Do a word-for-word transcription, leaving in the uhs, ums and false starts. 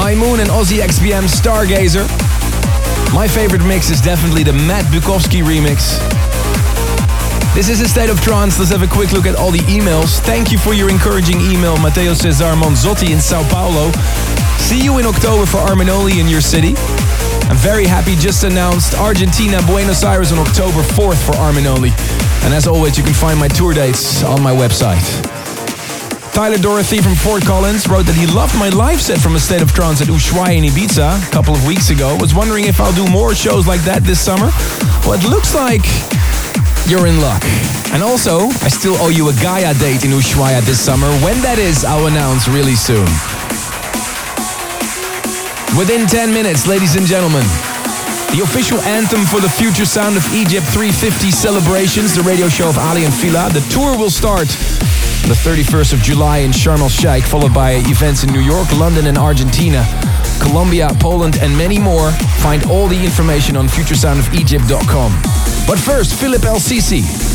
My Moon and Ozzy X B M Stargazer. My favorite mix is definitely the Matt Bukowski remix. This is A State of Trance. Let's have a quick look at all the emails. Thank you for your encouraging email, Matteo Cesar Manzotti in Sao Paulo. See you in October for Arminoli in your city. I'm very happy, just announced Argentina, Buenos Aires on October fourth for Arminoli. And as always, you can find my tour dates on my website. Tyler Dorothy from Fort Collins wrote that he loved my live set from A State of Trance at Ushuaia in Ibiza a couple of weeks ago. Was wondering if I'll do more shows like that this summer. Well, it looks like you're in luck. And also, I still owe you a Gaia date in Ushuaia this summer. When that is, I'll announce really soon. Within ten minutes, ladies and gentlemen, the official anthem for the Future Sound of Egypt three fifty celebrations, the radio show of Ali and Fila. The tour will start on the thirty-first of July in Sharm el-Sheikh, followed by events in New York, London and Argentina, Colombia, Poland and many more. Find all the information on future sound of egypt dot com. But first, Philip El Sisi.